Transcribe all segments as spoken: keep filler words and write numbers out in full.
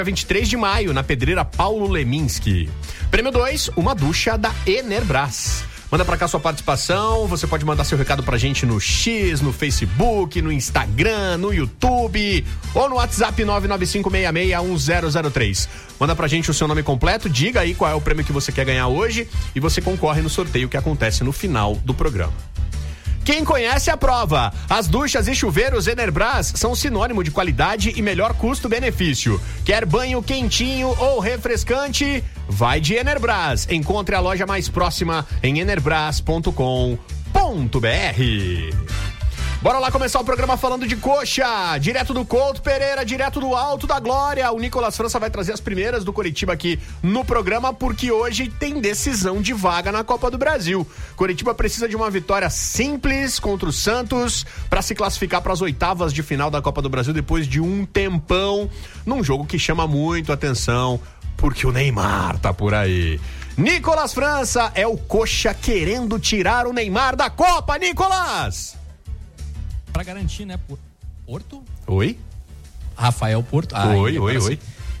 vinte e três de maio, na Pedreira Paulo Leminski. Prêmio dois, uma ducha da Enerbras. Manda pra cá sua participação, você pode mandar seu recado pra gente no X, no Facebook, no Instagram, no YouTube ou no WhatsApp nove nove cinco seis seis um zero zero três. Manda pra gente o seu nome completo, diga aí qual é o prêmio que você quer ganhar hoje e você concorre no sorteio que acontece no final do programa. Quem conhece, aprova. As duchas e chuveiros Enerbras são sinônimo de qualidade e melhor custo-benefício. Quer banho quentinho ou refrescante? Vai de Enerbras. Encontre a loja mais próxima em enerbras ponto com ponto b r. Bora lá começar o programa falando de coxa, direto do Couto Pereira, direto do Alto da Glória. O Nicolas França vai trazer as primeiras do Coritiba aqui no programa, porque hoje tem decisão de vaga na Copa do Brasil. Coritiba precisa de uma vitória simples contra o Santos para se classificar para as oitavas de final da Copa do Brasil depois de um tempão, num jogo que chama muito atenção, porque o Neymar tá por aí. Nicolas França, é o coxa querendo tirar o Neymar da Copa, Nicolas! Pra garantir, né? Por... Porto? Oi? Rafael Porto. Ah, oi, oi, oi.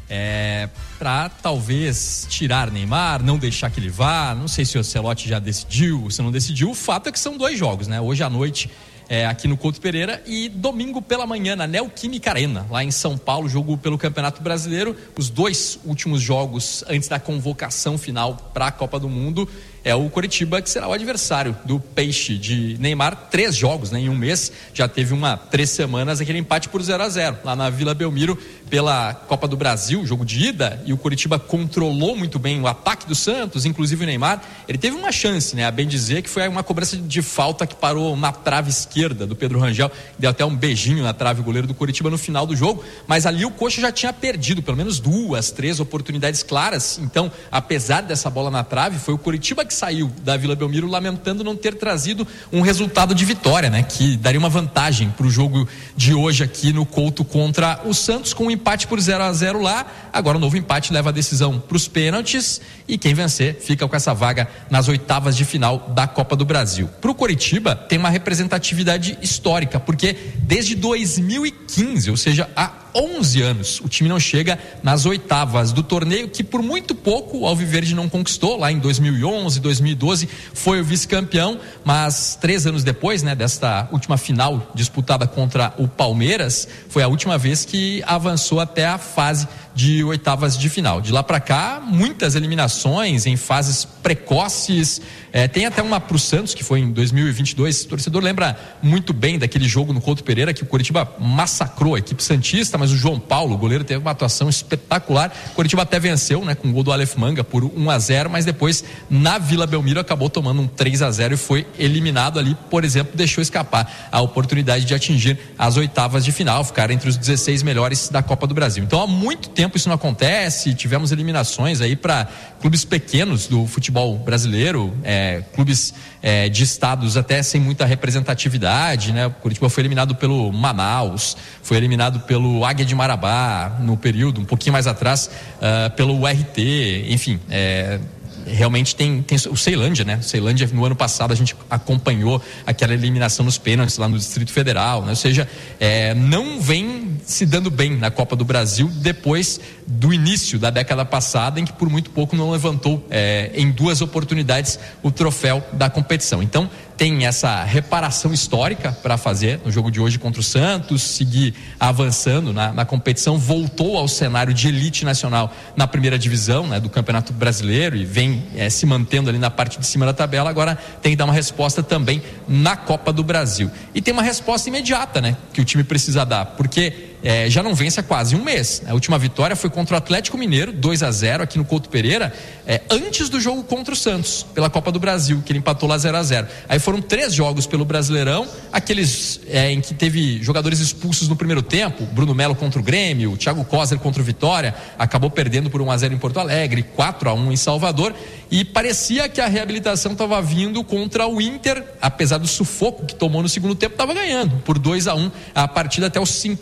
É, pra talvez tirar Neymar, não deixar que ele vá. Não sei se o Ancelotti já decidiu, se não decidiu. O fato é que são dois jogos, né? Hoje à noite, é, aqui no Couto Pereira, e domingo pela manhã na Neoquímica Arena, lá em São Paulo, jogo pelo Campeonato Brasileiro. Os dois últimos jogos antes da convocação final para a Copa do Mundo. É o Coritiba que será o adversário do Peixe de Neymar. Três jogos, né, em um mês. Já teve uma, três semanas, aquele empate por zero a zero lá na Vila Belmiro pela Copa do Brasil, jogo de ida, e o Coritiba controlou muito bem o ataque do Santos, inclusive o Neymar. Ele teve uma chance, né, a bem dizer, que foi uma cobrança de falta que parou na trave esquerda do Pedro Rangel, deu até um beijinho na trave, o goleiro do Coritiba no final do jogo, mas ali o Coxa já tinha perdido pelo menos duas, três oportunidades claras. Então, apesar dessa bola na trave, foi o Coritiba que saiu da Vila Belmiro lamentando não ter trazido um resultado de vitória, né? Que daria uma vantagem para o jogo de hoje aqui no Couto contra o Santos, com um empate por zero a zero lá. Agora o novo empate leva a decisão para os pênaltis e quem vencer fica com essa vaga nas oitavas de final da Copa do Brasil. Para o Coritiba tem uma representatividade histórica, porque desde dois mil e quinze, ou seja, há onze anos, o time não chega nas oitavas do torneio, que por muito pouco o Alviverde não conquistou. Lá em dois mil e onze, dois mil e doze foi o vice-campeão, mas três anos depois, né, desta última final disputada contra o Palmeiras, foi a última vez que avançou até a fase de oitavas de final. De lá para cá, muitas eliminações em fases precoces. É, tem até uma pro Santos, que foi em dois mil e vinte e dois. O torcedor lembra muito bem daquele jogo no Couto Pereira, que o Coritiba massacrou a equipe santista, mas o João Paulo, o goleiro, teve uma atuação espetacular. O Coritiba até venceu, né, com o gol do Aleph Manga por um a zero, mas depois na Vila Belmiro acabou tomando um três a zero e foi eliminado ali. Por exemplo, deixou escapar a oportunidade de atingir as oitavas de final, ficar entre os dezesseis melhores da Copa do Brasil. Então há muito tempo isso não acontece. Tivemos eliminações aí para clubes pequenos do futebol brasileiro, é, clubes é, de estados até sem muita representatividade, né? O Coritiba foi eliminado pelo Manaus, foi eliminado pelo Águia de Marabá no período, um pouquinho mais atrás, uh, pelo U R T, enfim, é, realmente tem, tem o Ceilândia, né? O Ceilândia, no ano passado a gente acompanhou aquela eliminação nos pênaltis lá no Distrito Federal, né? Ou seja, é, não vem se dando bem na Copa do Brasil depois do início da década passada, em que por muito pouco não levantou é, em duas oportunidades o troféu da competição. Então tem essa reparação histórica para fazer no jogo de hoje contra o Santos, seguir avançando na, na competição, voltou ao cenário de elite nacional na primeira divisão, né, do Campeonato Brasileiro, e vem é, se mantendo ali na parte de cima da tabela. Agora tem que dar uma resposta também na Copa do Brasil, e tem uma resposta imediata, né, que o time precisa dar, porque É, já não vence há quase um mês. A última vitória foi contra o Atlético Mineiro, dois a zero aqui no Couto Pereira, é, antes do jogo contra o Santos pela Copa do Brasil, que ele empatou lá zero a zero. Aí foram três jogos pelo Brasileirão, aqueles é, em que teve jogadores expulsos no primeiro tempo, Bruno Melo contra o Grêmio, Thiago Coser contra o Vitória, acabou perdendo por um a zero em Porto Alegre, quatro a um em Salvador, e parecia que a reabilitação estava vindo contra o Inter, apesar do sufoco que tomou no segundo tempo, estava ganhando por dois a um a partida até os cinquenta minutos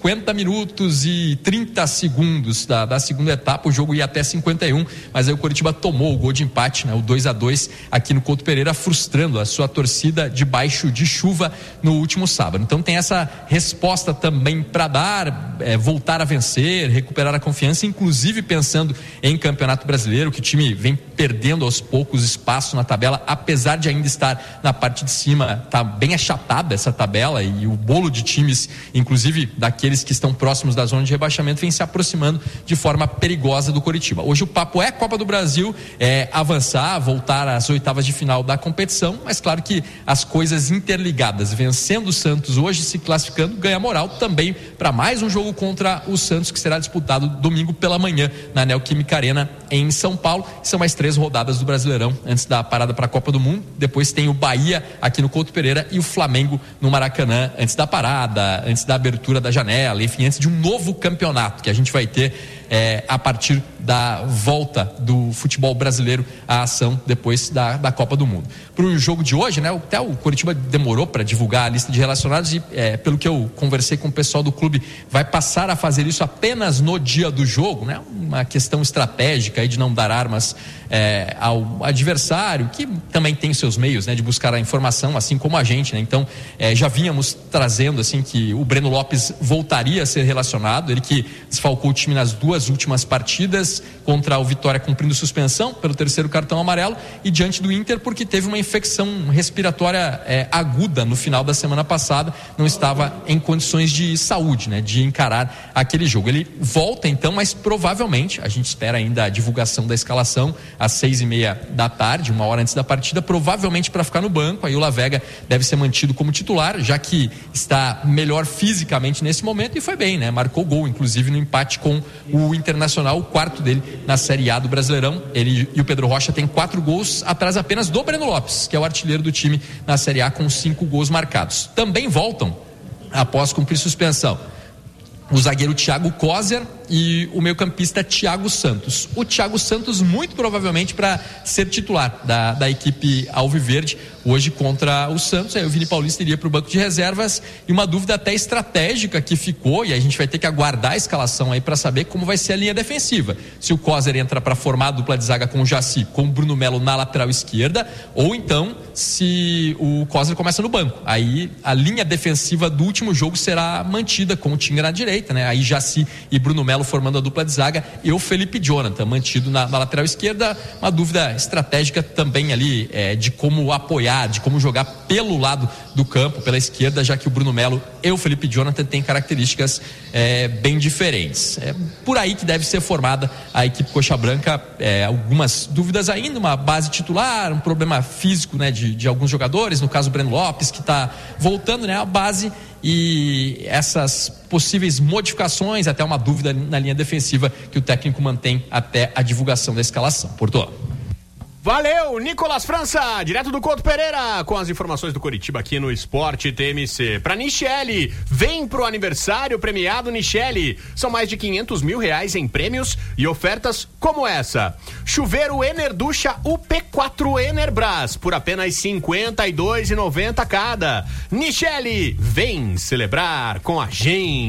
minutos e trinta segundos da, da segunda etapa, o jogo ia até cinquenta e um, mas aí o Coritiba tomou o gol de empate, né, o dois a dois aqui no Couto Pereira, frustrando a sua torcida debaixo de chuva no último sábado. Então tem essa resposta também para dar, é, voltar a vencer, recuperar a confiança, inclusive pensando em Campeonato Brasileiro, que o time vem perdendo aos poucos espaço na tabela, apesar de ainda estar na parte de cima, tá bem achatada essa tabela, e o bolo de times, inclusive daqueles que estão próximos da zona de rebaixamento, vem se aproximando de forma perigosa do Coritiba. Hoje o papo é Copa do Brasil, é avançar, voltar às oitavas de final da competição, mas claro que as coisas interligadas, vencendo o Santos hoje, se classificando, ganha moral também para mais um jogo contra o Santos, que será disputado domingo pela manhã na Neoquímica Arena em São Paulo. São mais três rodadas do Brasileirão antes da parada para a Copa do Mundo. Depois tem o Bahia aqui no Couto Pereira e o Flamengo no Maracanã antes da parada, antes da abertura da janela, enfim, antes de um novo campeonato que a gente vai ter é, a partir da volta do futebol brasileiro à ação depois da, da Copa do Mundo. Para o jogo de hoje, né, até o Coritiba demorou para divulgar a lista de relacionados e, é, pelo que eu conversei com o pessoal do clube, vai passar a fazer isso apenas no dia do jogo, né, uma questão estratégica aí de não dar armas é, ao adversário, que também tem seus meios, né, de buscar a informação, assim como a gente, né? Então é, já vínhamos trazendo assim que o Breno Lopes voltaria a ser relacionado, ele que desfalcou o time nas duas últimas partidas, contra o Vitória cumprindo suspensão pelo terceiro cartão amarelo, e diante do Inter porque teve uma infecção respiratória é, aguda no final da semana passada, não estava em condições de saúde, né, de encarar aquele jogo. Ele volta então, mas provavelmente, a gente espera ainda a divulgação da escalação às seis e meia da tarde, uma hora antes da partida, provavelmente para ficar no banco. Aí o Lavega deve ser mantido como titular, já que está melhor fisicamente nesse momento, e foi bem, né, marcou gol inclusive no empate com o Internacional, o quarto dele na Série A do Brasileirão. Ele e o Pedro Rocha têm quatro gols, atrás apenas do Breno Lopes, que é o artilheiro do time na Série A, com cinco gols marcados. Também voltam, após cumprir suspensão, o zagueiro Thiago Kozer e o meio-campista Thiago Santos. O Thiago Santos muito provavelmente para ser titular da, da equipe alviverde hoje contra o Santos. Aí o Vini Paulista iria para o banco de reservas, e uma dúvida até estratégica que ficou, e a gente vai ter que aguardar a escalação aí para saber como vai ser a linha defensiva. Se o Kozer entra para formar a dupla de zaga com o Jaci, com o Bruno Melo na lateral esquerda, ou então se o Kozer começa no banco. Aí a linha defensiva do último jogo será mantida com o Tinga na direita, né? Aí Jaci e Bruno Melo formando a dupla de zaga, e o Felipe Jonathan mantido na, na lateral esquerda. Uma dúvida estratégica também ali é, de como apoiar, de como jogar pelo lado do campo, pela esquerda, já que o Bruno Melo e o Felipe Jonathan têm características é, bem diferentes. É por aí que deve ser formada a equipe Coxa Branca. É, algumas dúvidas ainda, uma base titular, um problema físico, né, de, de alguns jogadores, no caso o Breno Lopes, que está voltando, né, a base, e essas possíveis modificações, até uma dúvida na linha defensiva que o técnico mantém até a divulgação da escalação. Porto. Valeu, Nicolas França, direto do Couto Pereira, com as informações do Coritiba aqui no Esporte T M C. Pra Nichelle, vem pro aniversário premiado Nichelle. São mais de quinhentos mil reais em prêmios e ofertas como essa. Chuveiro Enerducha U P quatro Enerbras, por apenas cinquenta e dois reais e noventa centavos cada. Nichelle, vem celebrar com a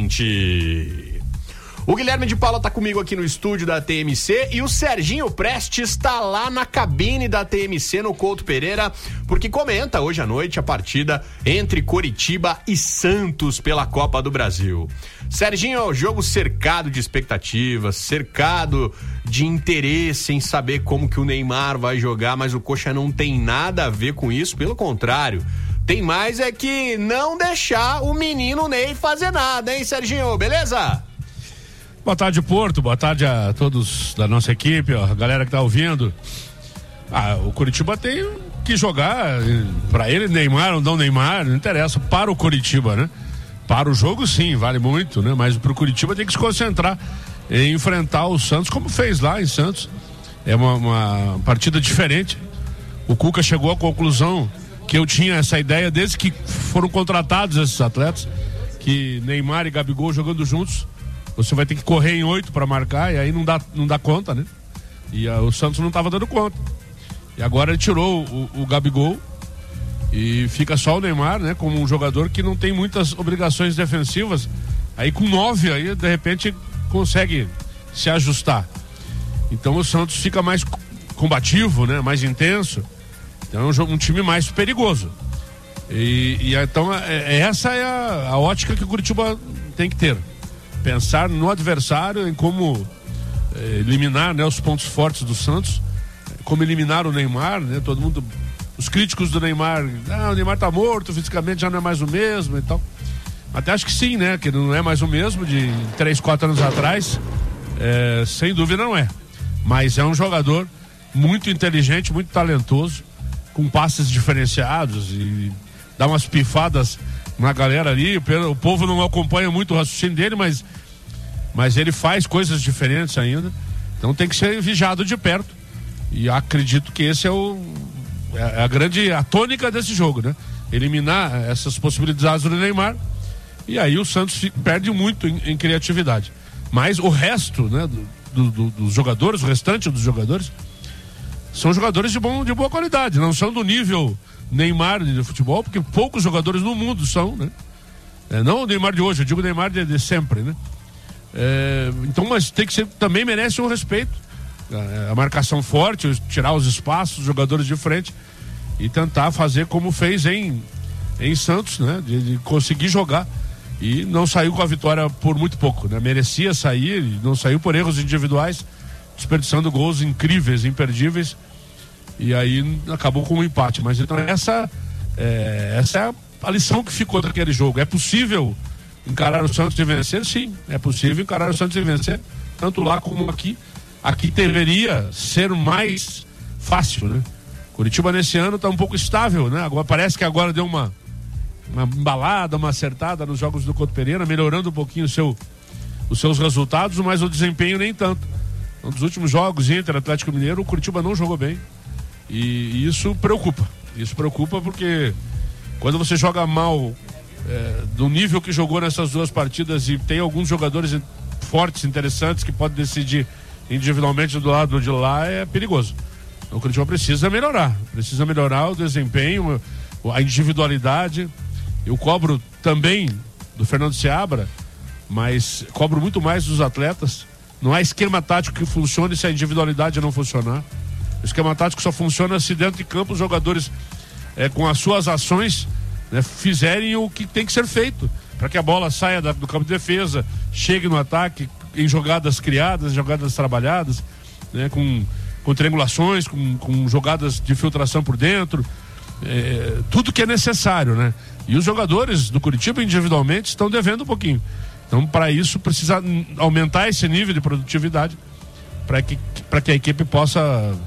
gente. O Guilherme de Paula tá comigo aqui no estúdio da T M C, e o Serginho Prestes tá lá na cabine da T M C no Couto Pereira, porque comenta hoje à noite a partida entre Coritiba e Santos pela Copa do Brasil. Serginho, jogo cercado de expectativas, cercado de interesse em saber como que o Neymar vai jogar, mas o Coxa não tem nada a ver com isso, pelo contrário. Tem mais é que não deixar o menino Ney fazer nada, hein, Serginho? Beleza? Boa tarde, Porto. Boa tarde a todos da nossa equipe, ó, a galera que tá ouvindo. Ah, o Coritiba tem que jogar, pra ele, Neymar ou não Neymar, não interessa, para o Coritiba, né? Para o jogo, sim, vale muito, né? Mas pro Coritiba tem que se concentrar em enfrentar o Santos, como fez lá em Santos. É uma, uma partida diferente. O Cuca chegou à conclusão que eu tinha essa ideia desde que foram contratados esses atletas, que Neymar e Gabigol jogando juntos, você vai ter que correr em oito para marcar, e aí não dá, não dá conta, né? E a, o Santos não estava dando conta. E agora ele tirou o, o Gabigol e fica só o Neymar, né? Como um jogador que não tem muitas obrigações defensivas, Aí com nove, aí de repente consegue se ajustar. Então o Santos fica mais combativo, né? Mais intenso. Então é um, jogo, um time mais perigoso. E, e então é, essa é a, a ótica que o Curitiba tem que ter. Pensar no adversário, em como é, eliminar, né, os pontos fortes do Santos, como eliminar o Neymar, né? Todo mundo, os críticos do Neymar, ah, o Neymar tá morto, fisicamente já não é mais o mesmo e tal. Até acho que sim, né? Que não é mais o mesmo de três, quatro anos atrás. É, sem dúvida não é. Mas é um jogador muito inteligente, muito talentoso, com passes diferenciados e dá umas pifadas na galera ali. O povo não acompanha muito o raciocínio dele, mas, mas ele faz coisas diferentes ainda. Então tem que ser vigiado de perto. E acredito que esse é o é a grande a tônica desse jogo, né? Eliminar essas possibilidades do Neymar. E aí o Santos perde muito em, em criatividade. Mas o resto, né, do, do, dos jogadores, o restante dos jogadores, são jogadores de, bom, de boa qualidade. Não são do nível Neymar de futebol, porque poucos jogadores no mundo são, né? É, não o Neymar de hoje, eu digo o Neymar de, de sempre, né? É, então, mas tem que ser, também merece um respeito. A, a marcação forte, tirar os espaços, os jogadores de frente e tentar fazer como fez em, em Santos, né? De, de conseguir jogar. E não saiu com a vitória por muito pouco, né? Merecia sair, não saiu por erros individuais, desperdiçando gols incríveis, imperdíveis, e aí acabou com um empate. Mas então essa é, essa é a lição que ficou daquele jogo. É possível encarar o Santos e vencer? Sim, é possível encarar o Santos e vencer, tanto lá como aqui. Aqui deveria ser mais fácil, né? Curitiba nesse ano está um pouco estável, né? Agora, parece que agora deu uma uma embalada, uma acertada nos jogos do Couto Pereira, melhorando um pouquinho o seu, os seus resultados, mas o desempenho nem tanto. Um dos últimos jogos entre Atlético Mineiro, o Curitiba não jogou bem. E, e isso preocupa. Isso preocupa porque quando você joga mal é, do nível que jogou nessas duas partidas e tem alguns jogadores fortes, interessantes, que podem decidir individualmente do lado de lá, é perigoso. Então, o Curitiba precisa melhorar. Precisa melhorar o desempenho, a individualidade. Eu cobro também do Fernando Seabra, mas cobro muito mais dos atletas. Não há esquema tático que funcione se a individualidade não funcionar. O esquema tático só funciona se dentro de campo os jogadores, é, com as suas ações, né, fizerem o que tem que ser feito, para que a bola saia da, do campo de defesa, chegue no ataque, em jogadas criadas, jogadas trabalhadas, né, com, com triangulações, com, com jogadas de filtração por dentro. É, tudo que é necessário, né? E os jogadores do Curitiba individualmente estão devendo um pouquinho. Então, para isso, precisa aumentar esse nível de produtividade para que, para que a equipe possa,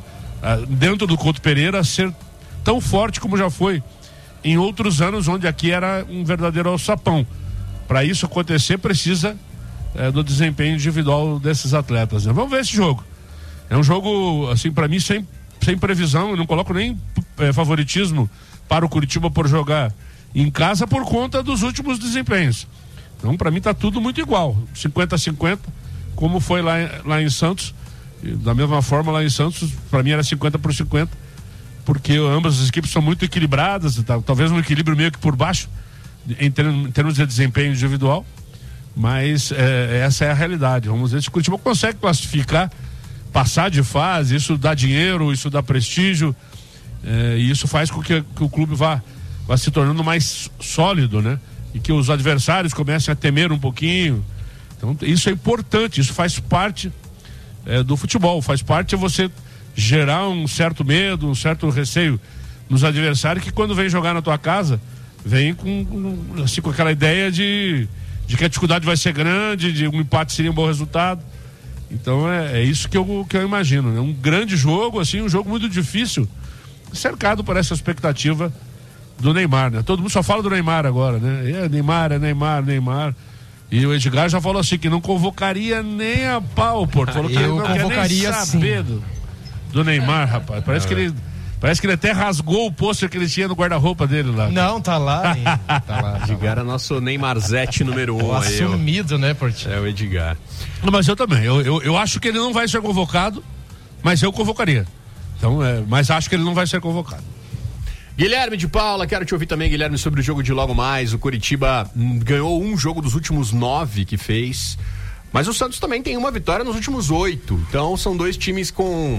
dentro do Couto Pereira, ser tão forte como já foi em outros anos, onde aqui era um verdadeiro alçapão. Para isso acontecer, precisa é, do desempenho individual desses atletas, né? Vamos ver esse jogo. É um jogo, assim, para mim, sem sem previsão. Eu não coloco nem é, favoritismo para o Curitiba por jogar em casa por conta dos últimos desempenhos. Então, para mim, tá tudo muito igual, cinquenta a cinquenta, como foi lá, lá em Santos. E, da mesma forma, lá em Santos, para mim era cinquenta por cinquenta, porque ambas as equipes são muito equilibradas, tá? Talvez um equilíbrio meio que por baixo, em, termos, em termos de desempenho individual, mas é, essa é a realidade. Vamos ver se o Curitiba consegue classificar, passar de fase. Isso dá dinheiro, isso dá prestígio, é, e isso faz com que, que o clube vá, vá se tornando mais sólido, né? E que os adversários comecem a temer um pouquinho. Então isso é importante, isso faz parte é, do futebol, faz parte de você gerar um certo medo, um certo receio nos adversários, que quando vem jogar na tua casa, vem com, assim, com aquela ideia de, de que a dificuldade vai ser grande, de um empate seria um bom resultado. Então é, é isso que eu, que eu imagino, né? Um grande jogo, assim, um jogo muito difícil, cercado por essa expectativa do Neymar, né? Todo mundo só fala do Neymar agora, né? É Neymar, é Neymar, Neymar. E o Edgar já falou assim que não convocaria nem a pau, Porto. Falou que eu não convocaria quer nem saber do, do Neymar, rapaz. Parece que ele Parece que ele até rasgou o pôster que ele tinha no guarda-roupa dele lá. Não, tá lá. Hein? Tá lá. Edgar é nosso Neymarzete número um. Assumido, né, Portinho? É o Edgar. Não, mas eu também. Eu, eu, eu acho que ele não vai ser convocado, mas eu convocaria. Então, é, mas acho que ele não vai ser convocado. Guilherme de Paula, quero te ouvir também, Guilherme, sobre o jogo de logo mais. O Coritiba hum, ganhou um jogo dos últimos nove que fez, mas o Santos também tem uma vitória nos últimos oito. Então são dois times com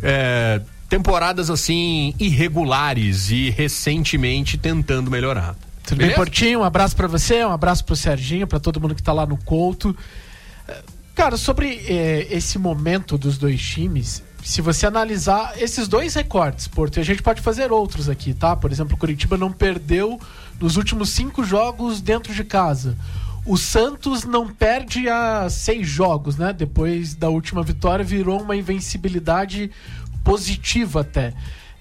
é, temporadas assim irregulares e recentemente tentando melhorar. Tudo bem, Portinho? Um abraço pra você, um abraço pro Serginho, pra todo mundo que tá lá no Couto. Cara, sobre eh, esse momento dos dois times, se você analisar esses dois recortes, Porto, e a gente pode fazer outros aqui, tá? Por exemplo, o Coritiba não perdeu nos últimos cinco jogos dentro de casa. O Santos não perde há seis jogos, né? Depois da última vitória, virou uma invencibilidade positiva até.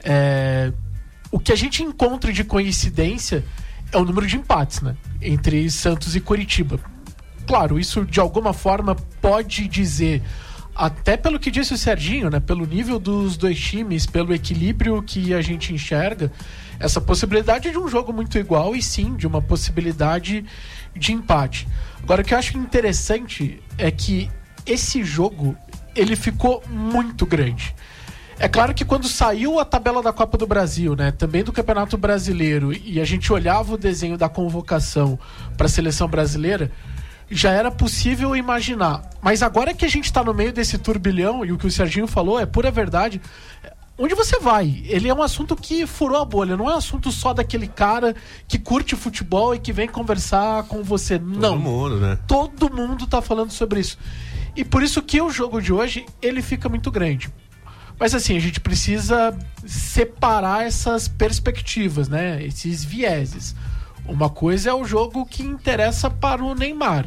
É... O que a gente encontra de coincidência é o número de empates, né? Entre Santos e Coritiba. Claro, isso de alguma forma pode dizer, até pelo que disse o Serginho, né? Pelo nível dos dois times, pelo equilíbrio que a gente enxerga, essa possibilidade de um jogo muito igual e sim, de uma possibilidade de empate. Agora, o que eu acho interessante é que esse jogo, ele ficou muito grande. É claro que quando saiu a tabela da Copa do Brasil, né, também do Campeonato Brasileiro, e a gente olhava o desenho da convocação para a seleção brasileira, já era possível imaginar. Mas agora que a gente está no meio desse turbilhão, e o que o Serginho falou é pura verdade, onde você vai? Ele é um assunto que furou a bolha, não é um assunto só daquele cara que curte futebol e que vem conversar com você. Todo não. mundo, né? Todo mundo tá falando sobre isso. E por isso que o jogo de hoje, ele fica muito grande. Mas assim, a gente precisa separar essas perspectivas, né? Esses vieses. Uma coisa é o jogo que interessa para o Neymar.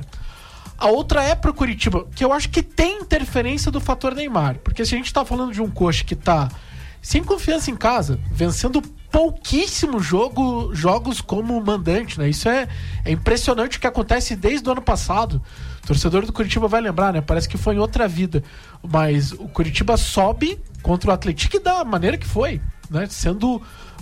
A outra é para o Coritiba, que eu acho que tem interferência do fator Neymar. Porque se a gente está falando de um coxa que está sem confiança em casa, vencendo pouquíssimos jogo, jogos como mandante, né? Isso é, é impressionante o que acontece desde o ano passado. O torcedor do Coritiba vai lembrar, né? Parece que foi em outra vida. Mas o Coritiba sobe contra o Atlético da maneira que foi, né? Sendo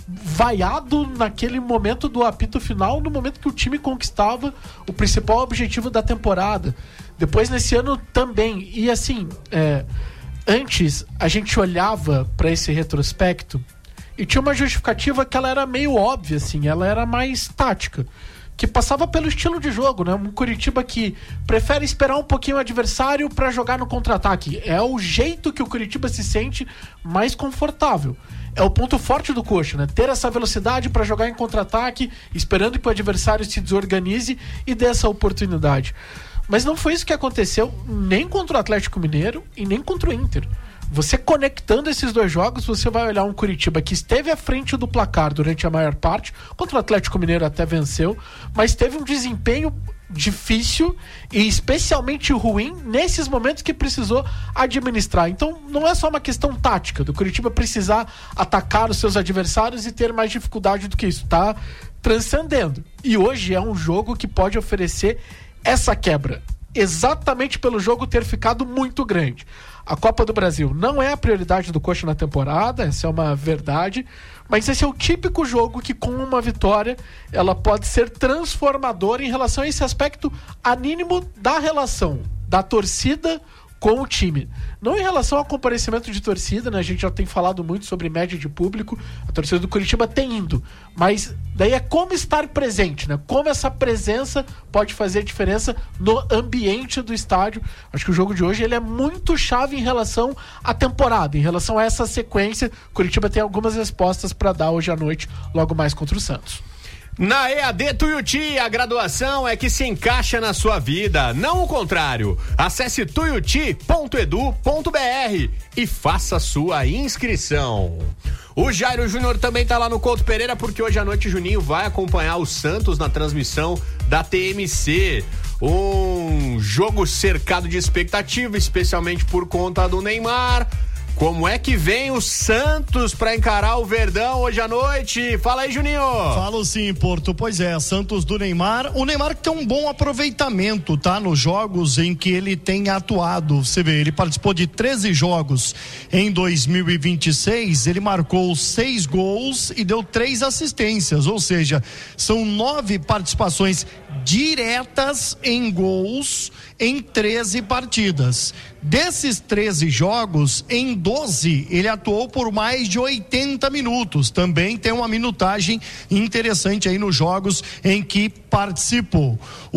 vaiado naquele momento do apito final, no momento que o time conquistava o principal objetivo da temporada. Depois, nesse ano também. E assim, é, antes a gente olhava para esse retrospecto e tinha uma justificativa que ela era meio óbvia, assim, ela era mais tática, que passava pelo estilo de jogo, né? Um Coritiba que prefere esperar um pouquinho o adversário para jogar no contra-ataque. É o jeito que o Coritiba se sente mais confortável. É o ponto forte do coxa, né? Ter essa velocidade para jogar em contra-ataque, esperando que o adversário se desorganize e dê essa oportunidade. Mas não foi isso que aconteceu nem contra o Atlético Mineiro e nem contra o Inter. Você conectando esses dois jogos, você vai olhar um Coritiba que esteve à frente do placar durante a maior parte, contra o Atlético Mineiro até venceu, mas teve um desempenho difícil e especialmente ruim nesses momentos que precisou administrar. Então não é só uma questão tática do Coritiba precisar atacar os seus adversários e ter mais dificuldade do que isso, tá transcendendo. E hoje é um jogo que pode oferecer essa quebra, exatamente pelo jogo ter ficado muito grande. A Copa do Brasil não é a prioridade do Coxa na temporada, essa é uma verdade, mas esse é o típico jogo que com uma vitória ela pode ser transformadora em relação a esse aspecto anímico da relação da torcida com o time. Não em relação ao comparecimento de torcida, né? A gente já tem falado muito sobre média de público, a torcida do Coritiba tem indo, mas daí é como estar presente, né? Como essa presença pode fazer diferença no ambiente do estádio. Acho que o jogo de hoje ele é muito chave em relação à temporada, em relação a essa sequência. O Coritiba tem algumas respostas para dar hoje à noite, logo mais contra o Santos. Na E A D Tuiuti, a graduação é que se encaixa na sua vida, não o contrário. Acesse tuiuti ponto edu ponto br e faça sua inscrição. O Jairo Júnior também tá lá no Couto Pereira, porque hoje à noite o Juninho vai acompanhar o Santos na transmissão da T M C. Um jogo cercado de expectativa, especialmente por conta do Neymar. Como é que vem o Santos para encarar o Verdão hoje à noite? Fala aí, Juninho. Falo sim, Porto. Pois é, Santos do Neymar. O Neymar que tem um bom aproveitamento, tá? Nos jogos em que ele tem atuado. Você vê, ele participou de treze jogos em dois mil e vinte e seis. Ele marcou seis gols e deu três assistências. Ou seja, são nove participações diretas em gols em treze partidas. Desses treze jogos, em doze, ele atuou por mais de oitenta minutos. Também tem uma minutagem interessante aí nos jogos em que participou.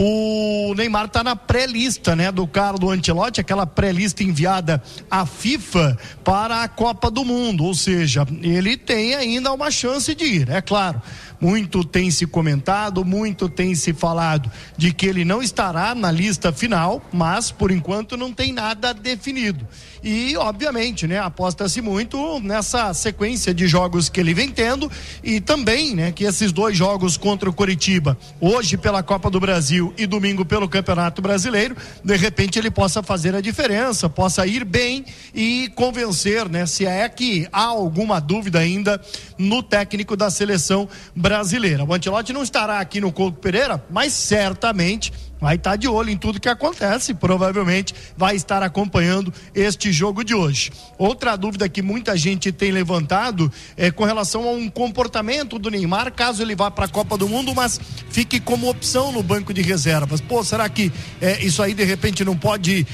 O Neymar está na pré-lista, né, do Carlo Ancelotti, aquela pré-lista enviada à FIFA para a Copa do Mundo, ou seja, ele tem ainda uma chance de ir, é claro. Muito tem se comentado, muito tem se falado de que ele não estará na lista final, mas por enquanto não tem nada definido. E obviamente, né, aposta-se muito nessa sequência de jogos que ele vem tendo e também, né, que esses dois jogos contra o Coritiba, hoje pela Copa do Brasil e domingo pelo Campeonato Brasileiro, de repente ele possa fazer a diferença, possa ir bem e convencer, né, se é que há alguma dúvida ainda no técnico da seleção brasileira. O Ancelotti não estará aqui no Couto Pereira, mas certamente vai estar de olho em tudo que acontece, provavelmente vai estar acompanhando este jogo de hoje. Outra dúvida que muita gente tem levantado é com relação a um comportamento do Neymar, caso ele vá para a Copa do Mundo, mas fique como opção no banco de reservas. Pô, será que é, isso aí de repente não pode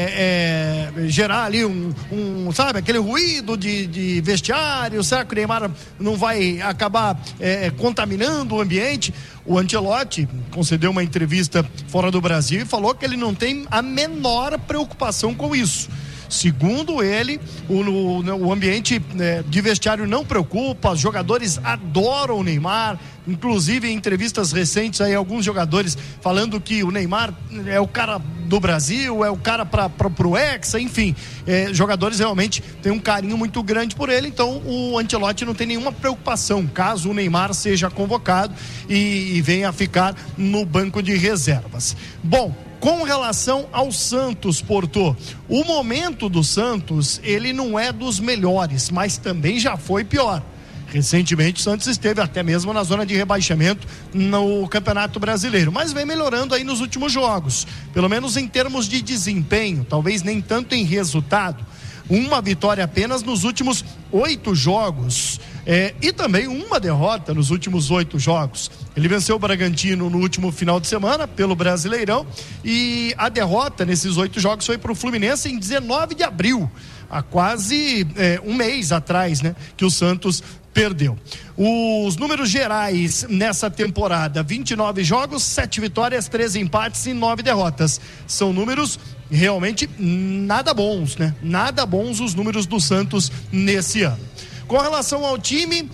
é, é, gerar ali um, um, sabe, aquele ruído de, de vestiário? Será que o Neymar não vai acabar é, contaminando o ambiente? O Ancelotti concedeu uma entrevista fora do Brasil e falou que ele não tem a menor preocupação com isso. Segundo ele, o, o, o ambiente né, de vestiário não preocupa, os jogadores adoram o Neymar, inclusive em entrevistas recentes aí alguns jogadores falando que o Neymar é o cara do Brasil, é o cara para pro Hexa, enfim, é, jogadores realmente têm um carinho muito grande por ele, então o Ancelotti não tem nenhuma preocupação caso o Neymar seja convocado e, e venha a ficar no banco de reservas. Bom, com relação ao Santos, Porto, o momento do Santos, ele não é dos melhores, mas também já foi pior. Recentemente o Santos esteve até mesmo na zona de rebaixamento no Campeonato Brasileiro, mas vem melhorando aí nos últimos jogos, pelo menos em termos de desempenho, talvez nem tanto em resultado. Uma vitória apenas nos últimos oito jogos. É, e também uma derrota nos últimos oito jogos. Ele venceu o Bragantino no último final de semana pelo Brasileirão e a derrota nesses oito jogos foi para o Fluminense em dezenove de abril, há quase é, um mês atrás, né, que o Santos perdeu. Os números gerais nessa temporada: vinte e nove jogos, sete vitórias, treze empates e nove derrotas. São números realmente nada bons, né? Nada bons os números do Santos nesse ano. Com relação ao time,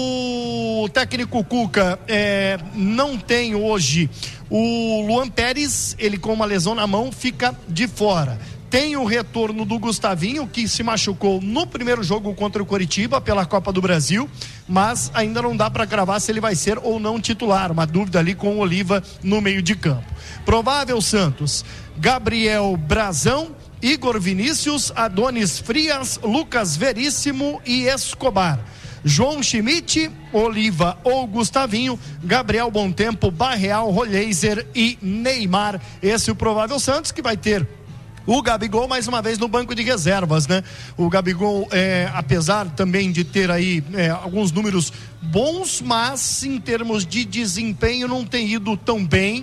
o técnico Cuca é, não tem hoje o Luan Pérez, ele com uma lesão na mão fica de fora. Tem o retorno do Gustavinho, que se machucou no primeiro jogo contra o Coritiba pela Copa do Brasil, mas ainda não dá para cravar se ele vai ser ou não titular, uma dúvida ali com o Oliva no meio de campo. Provável Santos: Gabriel Brazão, Igor Vinícius, Adonis Frias, Lucas Veríssimo e Escobar. João Schmidt, Oliva ou Gustavinho, Gabriel Bontempo, Barreal, Roleiser e Neymar. Esse é o provável Santos, que vai ter o Gabigol mais uma vez no banco de reservas, né? O Gabigol, é, apesar também de ter aí é, alguns números bons, mas em termos de desempenho não tem ido tão bem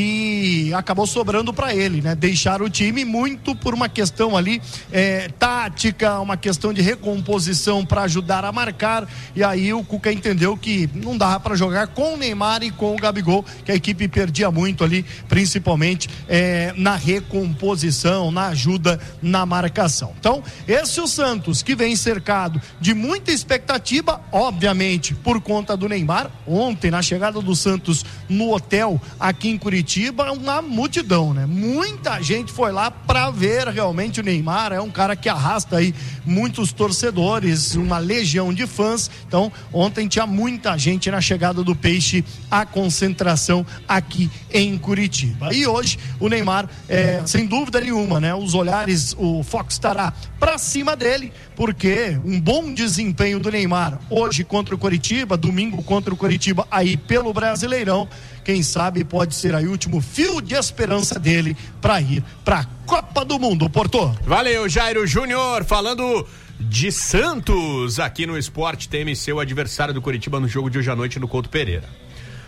e acabou sobrando para ele, né? Deixar o time muito por uma questão ali é, tática, uma questão de recomposição para ajudar a marcar, e aí o Cuca entendeu que não dava para jogar com o Neymar e com o Gabigol, que a equipe perdia muito ali, principalmente é, na recomposição, na ajuda na marcação. Então, esse é o Santos, que vem cercado de muita expectativa, obviamente por conta do Neymar. Ontem, na chegada do Santos no hotel aqui em Curitiba, uma multidão, né? Muita gente foi lá para ver realmente o Neymar. É um cara que arrasta aí muitos torcedores, uma legião de fãs. Então, ontem tinha muita gente na chegada do Peixe, a concentração aqui em Curitiba. E hoje o Neymar, é, sem dúvida nenhuma, né? Os olhares, o foco estará para cima dele, porque um bom desempenho do Neymar hoje contra o Coritiba, domingo contra o Coritiba aí pelo Brasileirão, quem sabe pode ser aí o último fio de esperança dele para ir para a Copa do Mundo, Porto. Valeu, Jairo Júnior, falando de Santos aqui no Esporte T M C, o adversário do Coritiba no jogo de hoje à noite no Couto Pereira.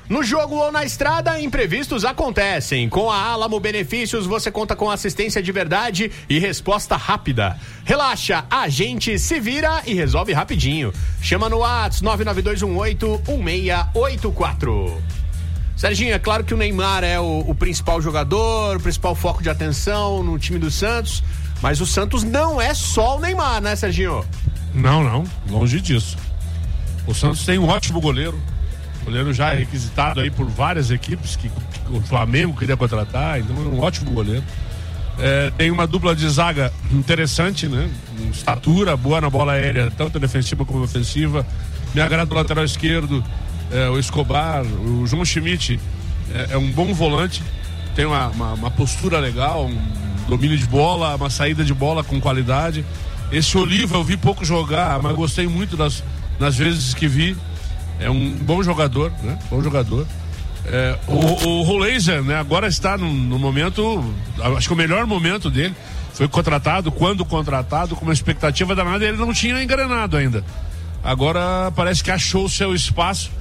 No jogo ou na estrada, imprevistos acontecem. Com a Alamo Benefícios, você conta com assistência de verdade e resposta rápida. Relaxa, a gente se vira e resolve rapidinho. Chama no WhatsApp nove nove dois um oito um seis oito quatro. Serginho, é claro que o Neymar é o, o principal jogador, o principal foco de atenção no time do Santos, mas o Santos não é só o Neymar, né, Serginho? Não, não, longe disso. O Santos tem um ótimo goleiro, goleiro já requisitado aí por várias equipes que, que o Flamengo queria contratar, então é um ótimo goleiro. É, tem uma dupla de zaga interessante, né? Estatura, boa na bola aérea, tanto defensiva como ofensiva. Me agrada o lateral esquerdo. É, o Escobar, o João Schmidt é, é um bom volante, tem uma, uma, uma postura legal, um domínio de bola, uma saída de bola com qualidade. Esse Oliva eu vi pouco jogar, mas gostei muito das, das vezes que vi. É um bom jogador, né? Bom jogador. É, o, o Roleiser, né? Agora está no, no momento, acho que o melhor momento dele. Foi contratado, quando contratado, com uma expectativa danada, ele não tinha engrenado ainda. Agora parece que achou o seu espaço.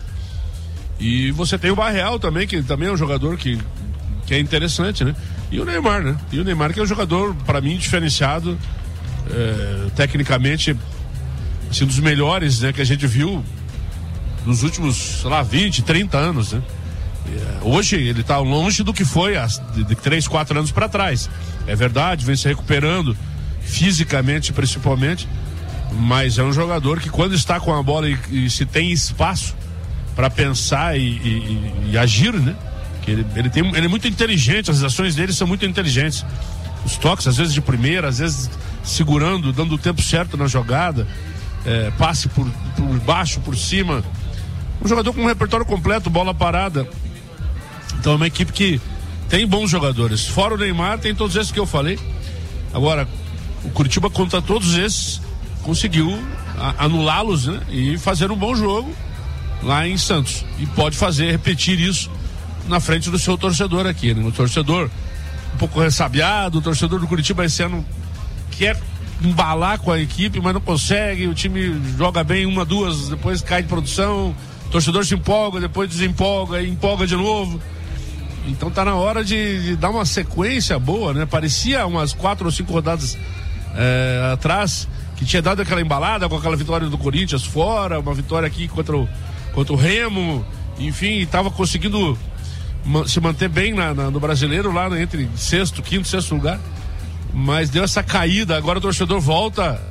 E você tem o Barreal também, que também é um jogador que, que é interessante, né? E o Neymar, né? E o Neymar que é um jogador, para mim, diferenciado, é, tecnicamente, assim, um dos melhores, né? Que a gente viu nos últimos, sei lá, vinte, trinta anos, né? É, hoje ele tá longe do que foi há de, de três, quatro anos para trás. É verdade, vem se recuperando, fisicamente principalmente, mas é um jogador que quando está com a bola e, e se tem espaço para pensar e, e, e agir, né? Que ele, ele, tem, ele é muito inteligente, as ações dele são muito inteligentes. Os toques, às vezes de primeira, às vezes segurando, dando o tempo certo na jogada, é, passe por, por baixo, por cima. Um jogador com um repertório completo, bola parada. Então é uma equipe que tem bons jogadores. Fora o Neymar, tem todos esses que eu falei. Agora, o Curitiba, contra todos esses, conseguiu a, anulá-los, né? E fazer um bom jogo lá em Santos, e pode fazer, repetir isso na frente do seu torcedor aqui, né? O torcedor um pouco ressabiado, o torcedor do Curitiba esse ano quer embalar com a equipe, mas não consegue, o time joga bem uma, duas, depois cai de produção, o torcedor se empolga, depois desempolga e empolga de novo. Então tá na hora de, de dar uma sequência boa, né? Parecia umas quatro ou cinco rodadas é, atrás que tinha dado aquela embalada com aquela vitória do Corinthians fora, uma vitória aqui contra o contra o Remo, enfim, estava conseguindo ma- se manter bem na, na, no brasileiro, lá né, entre sexto, quinto, sexto lugar, mas deu essa caída. Agora o torcedor volta.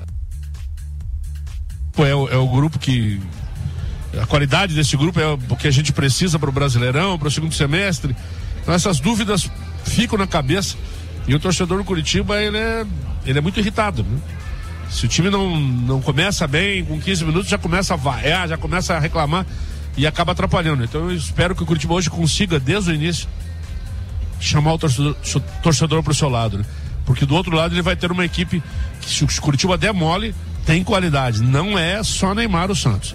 Pô, é, o, é o grupo que, a qualidade desse grupo é o que a gente precisa para o Brasileirão, para o segundo semestre. Então essas dúvidas ficam na cabeça, e o torcedor do Curitiba, ele é, ele é muito irritado, né? Se o time não, não começa bem, com quinze minutos já começa a vaiar, já começa a reclamar e acaba atrapalhando. Então eu espero que o Curitiba hoje consiga, desde o início, chamar o torcedor, torcedor para o seu lado, né? Porque do outro lado ele vai ter uma equipe que, se o Curitiba der mole, tem qualidade. Não é só Neymar o Santos.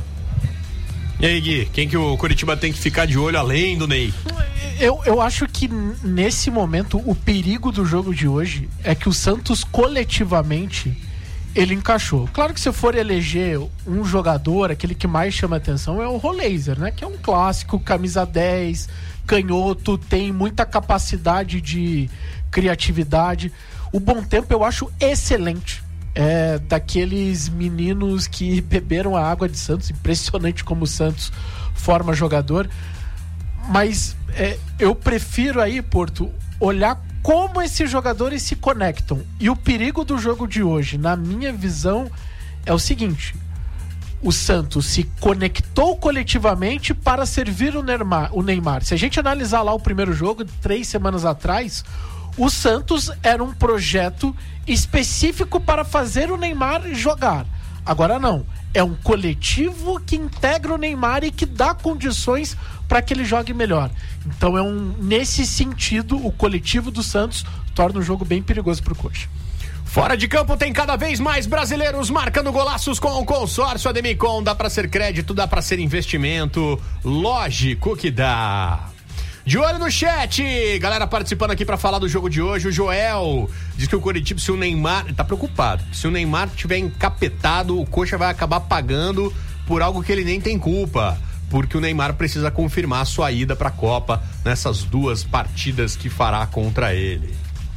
E aí, Gui, quem que o Curitiba tem que ficar de olho além do Ney? Eu, eu acho que nesse momento o perigo do jogo de hoje é que o Santos coletivamente ele encaixou. Claro que se for eleger um jogador, aquele que mais chama atenção é o Roleiser, né? Que é um clássico, camisa dez, canhoto, tem muita capacidade de criatividade. O Bom Tempo eu acho excelente. É daqueles meninos que beberam a água de Santos. Impressionante como o Santos forma jogador. Mas é, eu prefiro aí, Porto, olhar como esses jogadores se conectam. E o perigo do jogo de hoje, na minha visão, é o seguinte: o Santos se conectou coletivamente para servir o Neymar, o Neymar. Se a gente analisar lá o primeiro jogo, três semanas atrás, o Santos era um projeto específico para fazer o Neymar jogar. Agora não. É um coletivo que integra o Neymar e que dá condições para que ele jogue melhor. Então é um, nesse sentido, o coletivo do Santos torna o jogo bem perigoso para o Coxa. Fora de campo tem cada vez mais brasileiros marcando golaços com o consórcio Ademicon. Dá para ser crédito, dá para ser investimento. Lógico que dá. De olho no chat, galera participando aqui pra falar do jogo de hoje. O Joel diz que o Coritiba, se o Neymar, ele tá preocupado, se o Neymar tiver encapetado, o Coxa vai acabar pagando por algo que ele nem tem culpa. porque o Neymar precisa confirmar sua ida para a Copa nessas duas partidas que fará contra ele.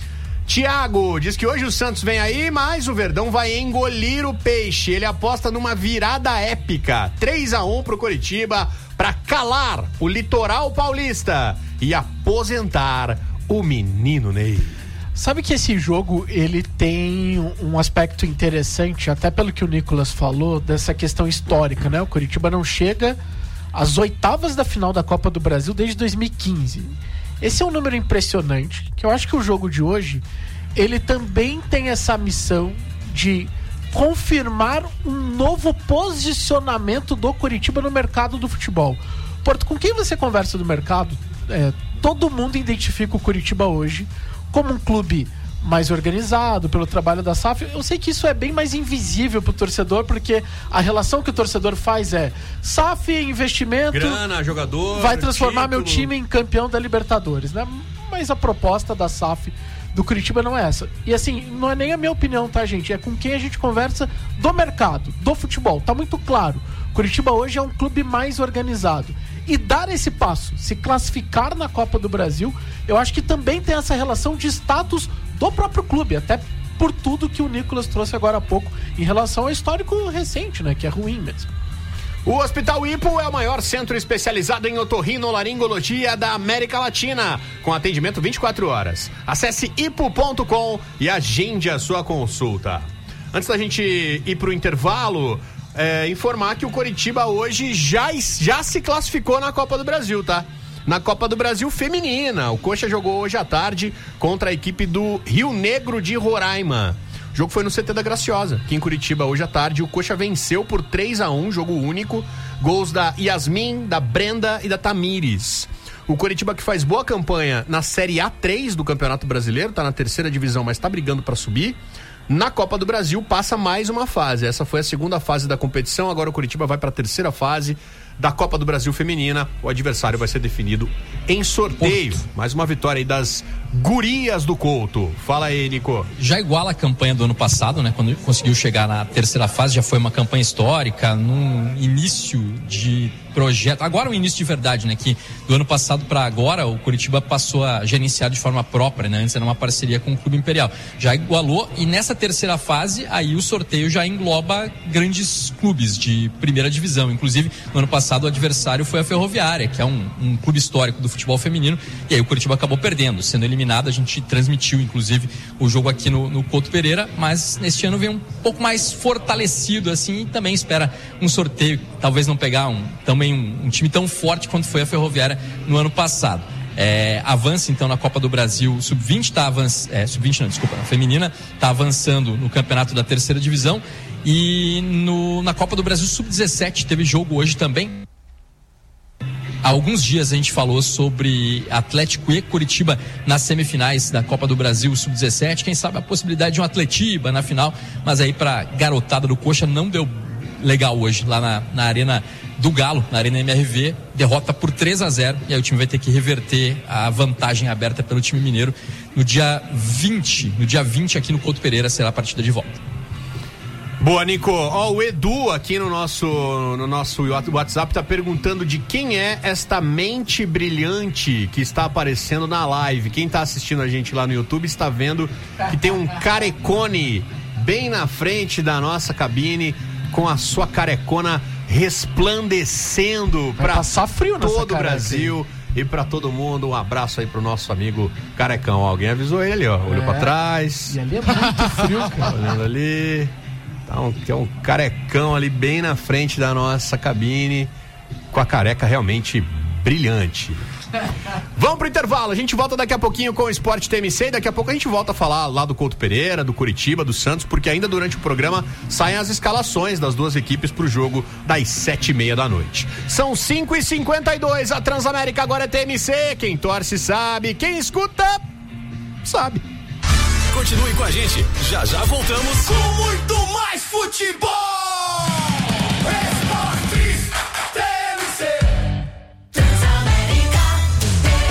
Thiago diz que hoje o Santos vem aí, mas o Verdão vai engolir o peixe. Ele aposta numa virada épica, três a um pro Coritiba, para calar o litoral paulista e aposentar o menino Ney. Sabe que esse jogo, ele tem um aspecto interessante, até pelo que o Nicolas falou, dessa questão histórica, né? O Coritiba não chega às oitavas da final da Copa do Brasil desde dois mil e quinze. Esse é um número impressionante, que eu acho que o jogo de hoje, ele também tem essa missão de confirmar um novo posicionamento do Coritiba no mercado do futebol. Porto, com quem você conversa do mercado, é, todo mundo identifica o Coritiba hoje como um clube mais organizado pelo trabalho da S A F. Eu sei que isso é bem mais invisível pro torcedor, porque a relação que o torcedor faz é S A F, investimento, grana, jogador, vai transformar título. meu time em campeão da Libertadores, né? Mas a proposta da S A F do Coritiba não é essa. E assim, não é nem a minha opinião, tá, gente? É com quem a gente conversa do mercado, do futebol. Tá muito claro. Coritiba hoje é um clube mais organizado. E dar esse passo, se classificar na Copa do Brasil, eu acho que também tem essa relação de status do próprio clube, até por tudo que o Nicolas trouxe agora há pouco em relação ao histórico recente, né, que é ruim mesmo. O Hospital Ipo é o maior centro especializado em otorrinolaringologia da América Latina, com atendimento vinte e quatro horas. Acesse ipo ponto com e agende a sua consulta. Antes da gente ir pro intervalo, é, informar que o Coritiba hoje já, já se classificou na Copa do Brasil, tá? Na Copa do Brasil feminina. O Coxa jogou hoje à tarde contra a equipe do Rio Negro de Roraima. O jogo foi no C T da Graciosa, aqui em Curitiba, hoje à tarde. O Coxa venceu por três a um, jogo único. Gols da Yasmin, da Brenda e da Tamires. O Coritiba, que faz boa campanha na Série A três do Campeonato Brasileiro, tá na terceira divisão, mas tá brigando para subir. Na Copa do Brasil passa mais uma fase. Essa foi a segunda fase da competição. Agora o Coritiba vai para a terceira fase da Copa do Brasil feminina. O adversário vai ser definido em sorteio. Porto. Mais uma vitória aí das gurias do Couto. Fala aí, Nico. Já iguala a campanha do ano passado, né? Quando conseguiu chegar na terceira fase, já foi uma campanha histórica, num início de projeto. Agora o início de verdade, né? Que do ano passado para agora o Coritiba passou a gerenciar de forma própria, né? Antes era uma parceria com o Clube Imperial. Já igualou, e nessa terceira fase, aí o sorteio já engloba grandes clubes de primeira divisão. Inclusive, no ano passado o adversário foi a Ferroviária, que é um, um clube histórico do futebol feminino, e aí o Coritiba acabou perdendo, sendo eliminado. A gente transmitiu, inclusive, o jogo aqui no, no Couto Pereira, mas neste ano vem um pouco mais fortalecido, assim, e também espera um sorteio, talvez não pegar um, também um, um time tão forte quanto foi a Ferroviária no ano passado. É, avança então na Copa do Brasil, sub vinte tá avançando, é, sub vinte não, desculpa, a feminina tá avançando no campeonato da terceira divisão, e no, na Copa do Brasil sub dezessete teve jogo hoje também. Há alguns dias a gente falou sobre Atlético e Coritiba nas semifinais da Copa do Brasil sub dezessete, quem sabe a possibilidade de um Atletiba na final, mas aí pra garotada do Coxa não deu legal hoje, lá na, na Arena do Galo, na Arena M R V, derrota por três a zero, e aí o time vai ter que reverter a vantagem aberta pelo time mineiro no dia vinte, no dia vinte aqui no Couto Pereira será a partida de volta. Boa, Nico. Ó, o Edu aqui no nosso, no nosso WhatsApp tá perguntando de quem é esta mente brilhante que está aparecendo na live. Quem tá assistindo a gente lá no YouTube está vendo que tem um carecone bem na frente da nossa cabine, com a sua carecona resplandecendo para todo o Brasil aqui. E para todo mundo. Um abraço aí pro nosso amigo Carecão. Alguém avisou ele ali, ó. Olhou é. para trás. E ali é muito frio, cara. Olhando ali. Tá um, tem um carecão ali bem na frente da nossa cabine, com a careca realmente brilhante. Vamos pro intervalo, a gente volta daqui a pouquinho com o Esporte T M C, e daqui a pouco a gente volta a falar lá do Couto Pereira, do Coritiba, do Santos, porque ainda durante o programa saem as escalações das duas equipes pro jogo das sete e meia da noite. São cinco e cinquenta e dois, a Transamérica agora é T M C, quem torce sabe, quem escuta sabe. Continue com a gente, já já voltamos com muito mais futebol.